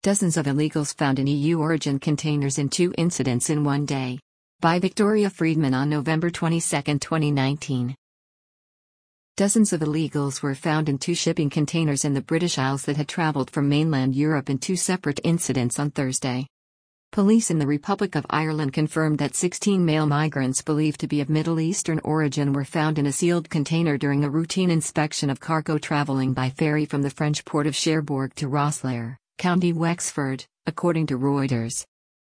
Dozens of illegals found in EU origin containers in 2 incidents in one day. By Victoria Friedman on November 22, 2019. Dozens of illegals were found in 2 shipping containers in the British Isles that had travelled from mainland Europe in 2 separate incidents on Thursday. Police in the Republic of Ireland confirmed that 16 male migrants believed to be of Middle Eastern origin were found in a sealed container during a routine inspection of cargo travelling by ferry from the French port of Cherbourg to Rosslare, County Wexford, according to Reuters.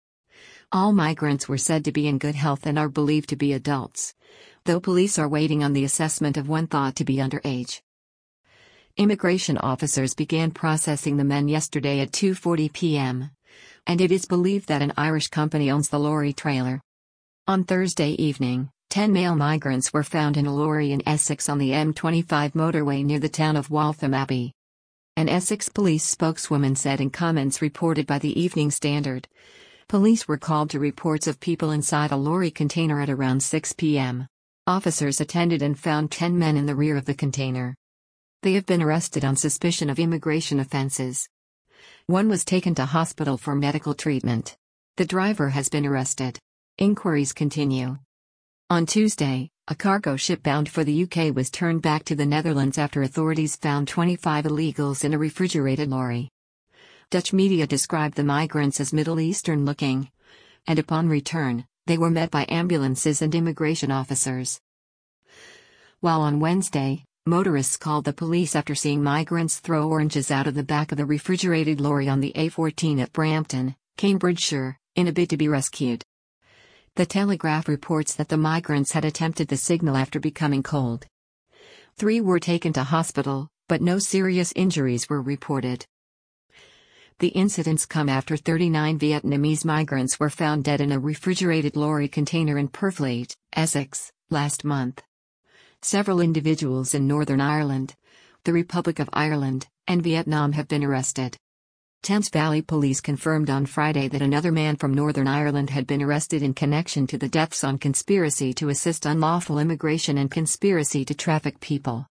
All migrants were said to be in good health and are believed to be adults, though police are waiting on the assessment of one thought to be underage. Immigration officers began processing the men yesterday at 2:40 p.m. and it is believed that an Irish company owns the lorry trailer. On Thursday evening, 10 male migrants were found in a lorry in Essex on the M25 motorway near the town of Waltham Abbey. An Essex police spokeswoman said in comments reported by the Evening Standard. Police were called to reports of people inside a lorry container at around 6 p.m. Officers attended and found 10 men in the rear of the container. They have been arrested on suspicion of immigration offenses. One was taken to hospital for medical treatment. The driver has been arrested. Inquiries continue. On Tuesday, a cargo ship bound for the UK was turned back to the Netherlands after authorities found 25 illegals in a refrigerated lorry. Dutch media described the migrants as Middle Eastern looking, and upon return, they were met by ambulances and immigration officers. While on Wednesday, motorists called the police after seeing migrants throw oranges out of the back of the refrigerated lorry on the A14 at Brampton, Cambridgeshire, in a bid to be rescued. The Telegraph reports that the migrants had attempted the signal after becoming cold. 3 were taken to hospital, but no serious injuries were reported. The incidents come after 39 Vietnamese migrants were found dead in a refrigerated lorry container in Purfleet, Essex, last month. Several individuals in Northern Ireland, the Republic of Ireland, and Vietnam have been arrested. Thames Valley Police confirmed on Friday that another man from Northern Ireland had been arrested in connection to the deaths on conspiracy to assist unlawful immigration and conspiracy to traffic people.